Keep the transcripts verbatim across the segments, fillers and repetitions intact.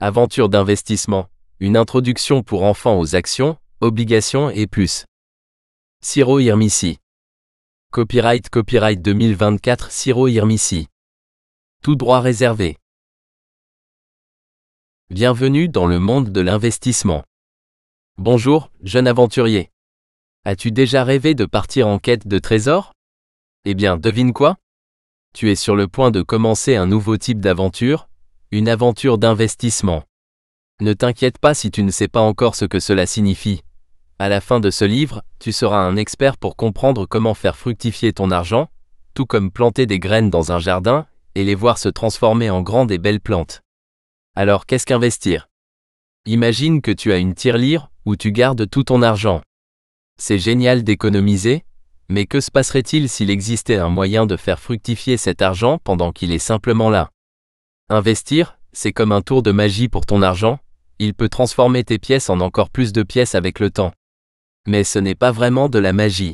Aventure d'investissement, une introduction pour enfants aux actions, obligations et plus. Ciro Hirmissi. Copyright Copyright deux mille vingt-quatre Ciro Hirmissi. Tout droit réservé. Bienvenue dans le monde de l'investissement. Bonjour, jeune aventurier. As-tu déjà rêvé de partir en quête de trésors? Eh bien, devine quoi? Tu es sur le point de commencer un nouveau type d'aventure, une aventure d'investissement. Ne t'inquiète pas si tu ne sais pas encore ce que cela signifie. À la fin de ce livre, tu seras un expert pour comprendre comment faire fructifier ton argent, tout comme planter des graines dans un jardin, et les voir se transformer en grandes et belles plantes. Alors qu'est-ce qu'investir? Imagine que tu as une tirelire où tu gardes tout ton argent. C'est génial d'économiser, mais que se passerait-il s'il existait un moyen de faire fructifier cet argent pendant qu'il est simplement là? Investir, c'est comme un tour de magie pour ton argent, il peut transformer tes pièces en encore plus de pièces avec le temps. Mais ce n'est pas vraiment de la magie.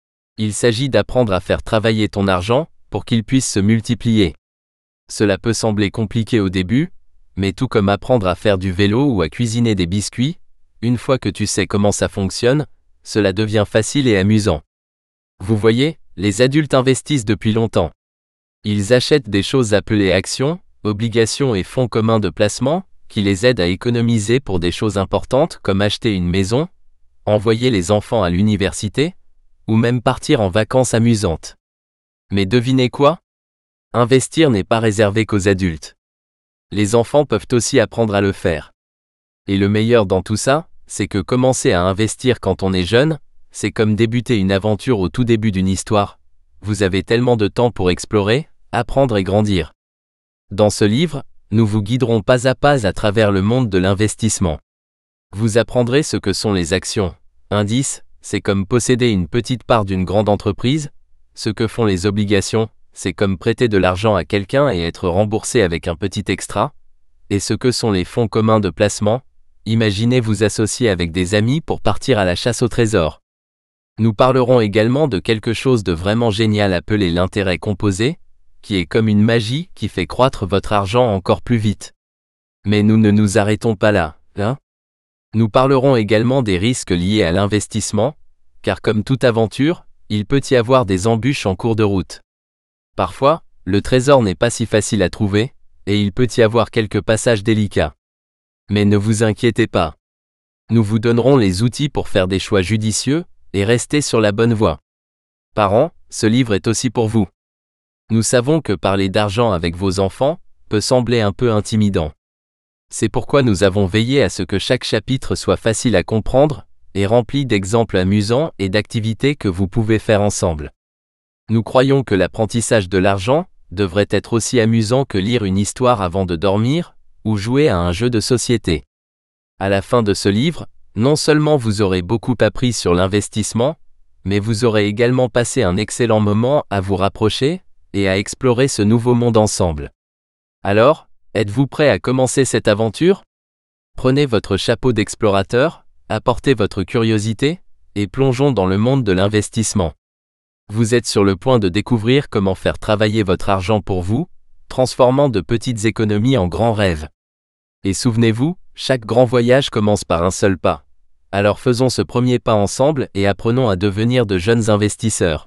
Il s'agit d'apprendre à faire travailler ton argent pour qu'il puisse se multiplier. Cela peut sembler compliqué au début, mais tout comme apprendre à faire du vélo ou à cuisiner des biscuits, une fois que tu sais comment ça fonctionne, cela devient facile et amusant. Vous voyez, les adultes investissent depuis longtemps. Ils achètent des choses appelées actions, obligations et fonds communs de placement, qui les aident à économiser pour des choses importantes comme acheter une maison, envoyer les enfants à l'université, ou même partir en vacances amusantes. Mais devinez quoi? Investir n'est pas réservé qu'aux adultes. Les enfants peuvent aussi apprendre à le faire. Et le meilleur dans tout ça, c'est que commencer à investir quand on est jeune, c'est comme débuter une aventure au tout début d'une histoire. Vous avez tellement de temps pour explorer, apprendre et grandir. Dans ce livre, nous vous guiderons pas à pas à travers le monde de l'investissement. Vous apprendrez ce que sont les actions. Indice, c'est comme posséder une petite part d'une grande entreprise. Ce que font les obligations, c'est comme prêter de l'argent à quelqu'un et être remboursé avec un petit extra. Et ce que sont les fonds communs de placement, imaginez vous associer avec des amis pour partir à la chasse au trésor. Nous parlerons également de quelque chose de vraiment génial appelé l'intérêt composé, qui est comme une magie qui fait croître votre argent encore plus vite. Mais nous ne nous arrêtons pas là, hein? Nous parlerons également des risques liés à l'investissement, car comme toute aventure, il peut y avoir des embûches en cours de route. Parfois, le trésor n'est pas si facile à trouver, et il peut y avoir quelques passages délicats. Mais ne vous inquiétez pas. Nous vous donnerons les outils pour faire des choix judicieux, et rester sur la bonne voie. Parents, ce livre est aussi pour vous. Nous savons que parler d'argent avec vos enfants peut sembler un peu intimidant. C'est pourquoi nous avons veillé à ce que chaque chapitre soit facile à comprendre et rempli d'exemples amusants et d'activités que vous pouvez faire ensemble. Nous croyons que l'apprentissage de l'argent devrait être aussi amusant que lire une histoire avant de dormir ou jouer à un jeu de société. À la fin de ce livre, non seulement vous aurez beaucoup appris sur l'investissement, mais vous aurez également passé un excellent moment à vous rapprocher et à explorer ce nouveau monde ensemble. Alors, êtes-vous prêt à commencer cette aventure? Prenez votre chapeau d'explorateur, apportez votre curiosité, et plongeons dans le monde de l'investissement. Vous êtes sur le point de découvrir comment faire travailler votre argent pour vous, transformant de petites économies en grands rêves. Et souvenez-vous, chaque grand voyage commence par un seul pas. Alors faisons ce premier pas ensemble et apprenons à devenir de jeunes investisseurs.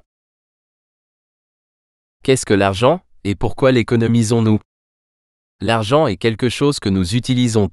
Qu'est-ce que l'argent, et pourquoi l'économisons-nous? L'argent est quelque chose que nous utilisons